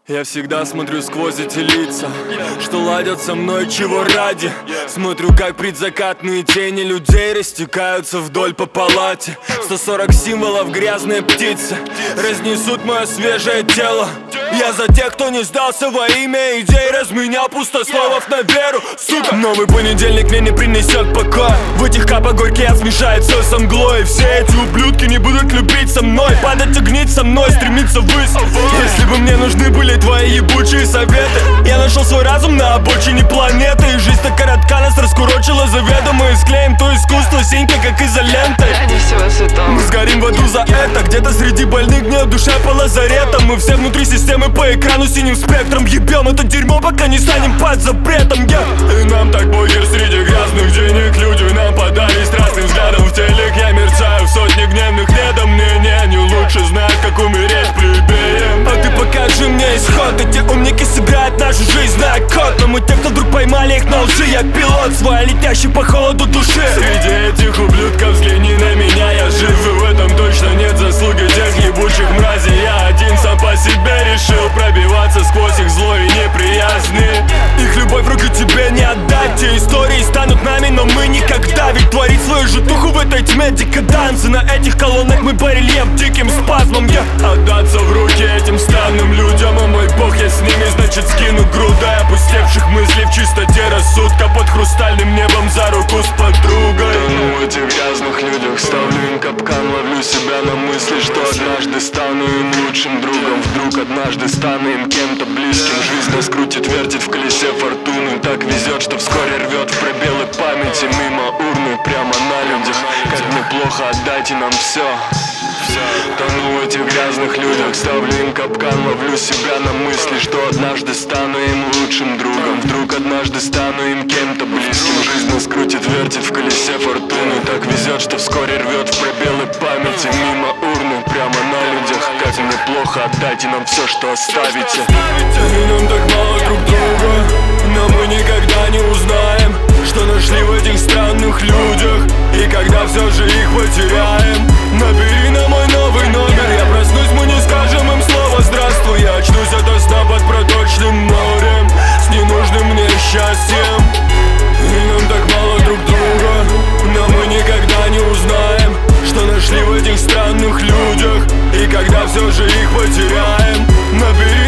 Я всегда смотрю сквозь эти лица, что ладят со мной, чего ради. Смотрю, как предзакатные тени людей растекаются вдоль по палате. 140 символов, грязные птицы разнесут мое свежее тело. Я за тех, кто не сдался во имя идей, разменял пустословов на веру, сука. Новый понедельник мне не принесет покоя. В этих капах горький яд смешается со мглой. Все эти ублюдки не будут любить со мной, падать и гнить со мной, стремиться ввысь. Если бы мне нужны были твои ебучие советы, я нашел свой разум на обочине планеты. И жизнь так коротка, нас раскурочила заведомо. И склеим то искусство синька, как изолентой. Мы сгорим в аду за это. Где-то среди больных нет душа по лазаретам. Мы все внутри системы по экрану синим спектром. Ебем это дерьмо, пока не станем под запретом. И нам так похер среди грязных денег. Люди нам подали страстным взглядом в телек. Я мерцаю в сотни гневных лет, а мне не лучше знать, как умереть плебеем. А ты покажи мне исход. Эти умники собирают нашу жизнь на код. Но мы те, кто вдруг поймали их на лжи. Я пилот свой, летящий по холоду души. Среди этих ублюдков взгляни на меня, я жив. И в этом точно нет заслуги тех ебучих мразей. Я один сам по себе решил пробиваться сквозь их зло и неприязни. Их любовь в руки тебе не отдать. Те истории станут нами, но мы никогда. Ведь творить свою житуху в этой тьме декаданса. На этих колоннах мы барельеф диким спазмом. Отдаться в руки этим странным людям. А мой бог, я с ними, значит скину грудой опустевших мыслей в чистоте рассудка. Под хрустальным небом за руку с подругой. Тону в этих грязных людях, ставлю им капкан. Ловлю себя на мысли, что однажды стану им лучшим другом. Вдруг однажды стану им кем-то близким. Жизнь нас крутит, вертит в колесе фортуны. Так везет, что вскоре рвет в пробелы памяти. Мимо урны, прямо на людях. Как мне плохо, отдайте нам все. Тону в этих грязных людях, ставлю им капкан. Ловлю себя на мысли, что однажды стану им лучшим другом. Вдруг однажды стану им кем-то близким. Жизнь нас крутит, вертит в колесе фортуны. Так везет, что вскоре рвет в пробелы памяти. Мимо урны, прямо на людях. Как мне плохо, отдайте нам все, что оставите. И нам так мало друг друга, но мы никогда не узнаем, что нашли в этих странных людях. И когда все же их потеряем, набери на мой новый номер. Я проснусь, мы не скажем им слово здравствуй. Я очнусь ото сна под проточным морем, с ненужным мне счастьем. И нам так мало друг друга, но мы никогда не узнаем, что нашли в этих странных людях. И когда все же их потеряем, набери